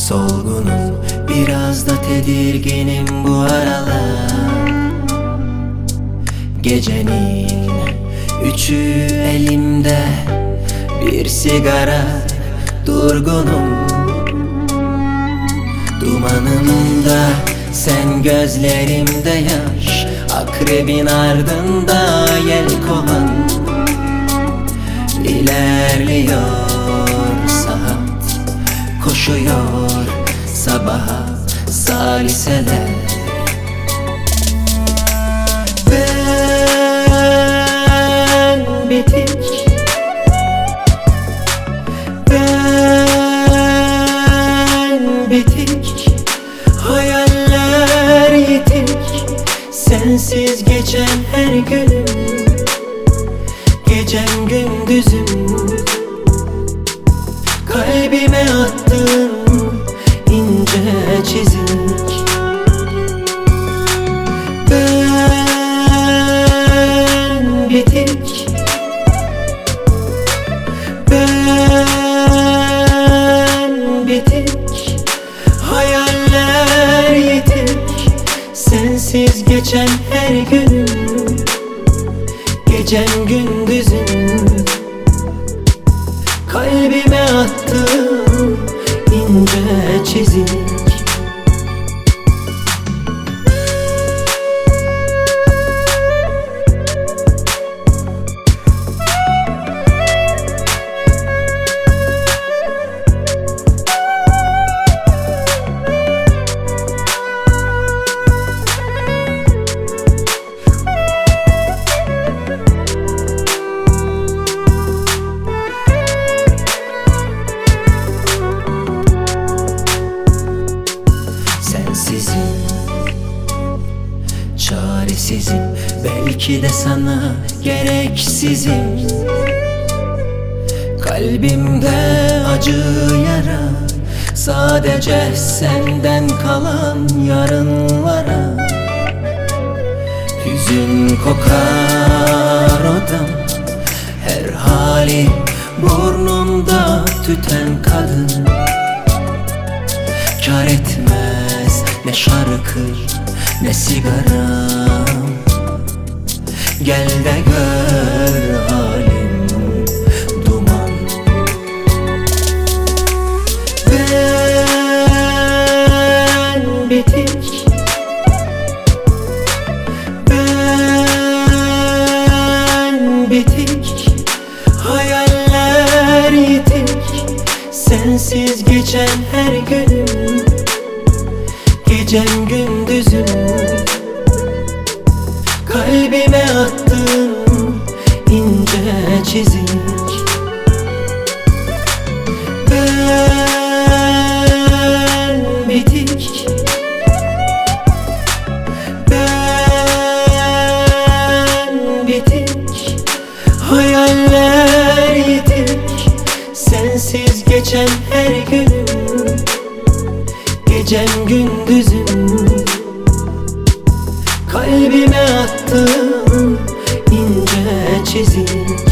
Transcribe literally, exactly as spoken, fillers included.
Solgunum, biraz da tedirginim bu aralar. Gecenin üçü elimde, bir sigara, durgunum. Dumanımda sen, gözlerimde yaş, akrebin ardında yelkovan. İlerliyor saat, koşuyor sabaha saliseler. Ben bitik, ben bitik, hayaller yitik. Sensiz geçen her günüm, gecem gündüzüm. Kalbime attın ince çizik. Ben bitik, ben bitik, hayaller yitik. Sensiz geçen her günüm, gecem gündüzüm. Kalbime attım ince çizik. Sensizim, çaresizim, belki de sana gereksizim. Kalbimde acı yara, sadece senden kalan yarınlara. Hüzün kokar odam, her hali burnumda tüten kadın. Kâr etmez ne şarkı ne sigaram, gel de gör halim duman. Ben bitik, ben bitik, hayaller yitik. Sensiz geçen her günüm, gecem gündüzüm. Kalbime attım ince çizik. Ben bitik, ben bitik, hayaller yitik. Sensiz geçen her günüm, gecem gündüzüm. Kalbime attım ince çizik.